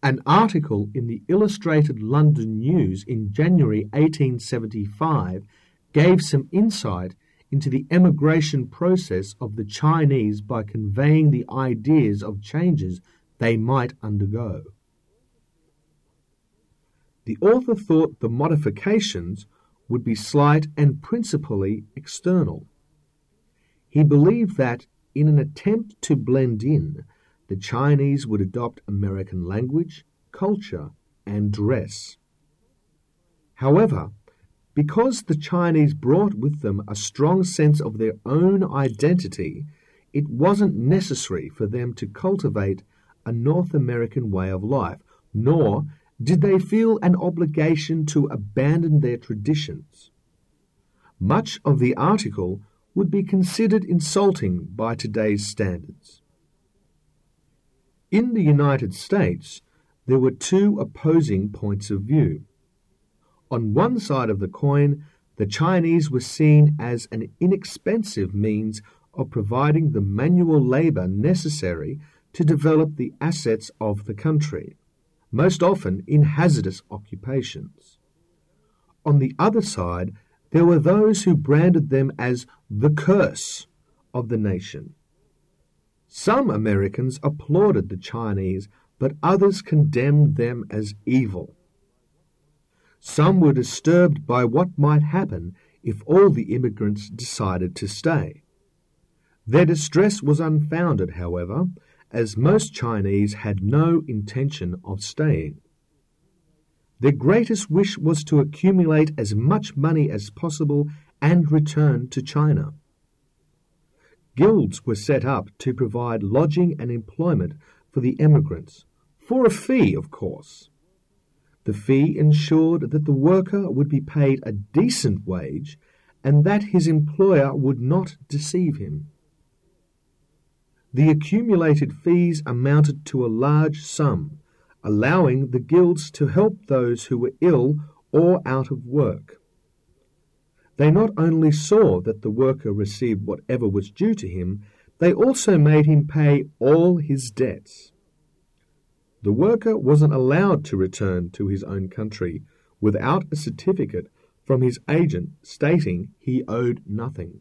An article in the Illustrated London News in January 1875 gave some insight into the emigration process of the Chinese by conveying the ideas of changes they might undergo. The author thought the modifications would be slight and principally external. He believed that, in an attempt to blend in, the Chinese would adopt American language, culture, and dress. However, because the Chinese brought with them a strong sense of their own identity, it wasn't necessary for them to cultivate a North American way of life, nor did they feel an obligation to abandon their traditions. Much of the article would be considered insulting by today's standards. In the United States, there were two opposing points of view. On one side of the coin, the Chinese were seen as an inexpensive means of providing the manual labor necessary to develop the assets of the country, most often in hazardous occupations. On the other side, there were those who branded them as the curse of the nation. Some Americans applauded the Chinese, but others condemned them as evil. Some were disturbed by what might happen if all the immigrants decided to stay. Their distress was unfounded, however, as most Chinese had no intention of staying. Their greatest wish was to accumulate as much money as possible and return to China. Guilds were set up to provide lodging and employment for the emigrants, for a fee, of course. The fee ensured that the worker would be paid a decent wage and that his employer would not deceive him. The accumulated fees amounted to a large sum, allowing the guilds to help those who were ill or out of work. They not only saw that the worker received whatever was due to him, they also made him pay all his debts. The worker wasn't allowed to return to his own country without a certificate from his agent stating he owed nothing.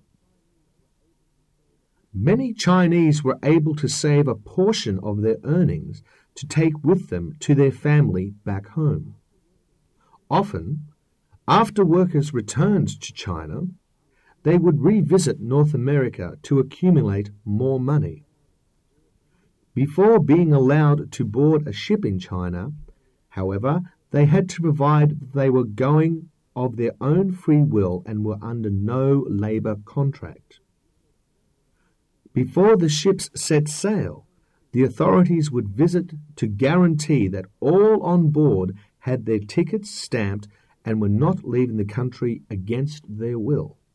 Many Chinese were able to save a portion of their earnings to take with them to their family back home. Often, after workers returned to China, they would revisit North America to accumulate more money. Before being allowed to board a ship in China, however, they had to provide that they were going of their own free will and were under no labour contract. Before the ships set sail, the authorities would visit to guarantee that all on board had their tickets stamped and were not leaving the country against their will.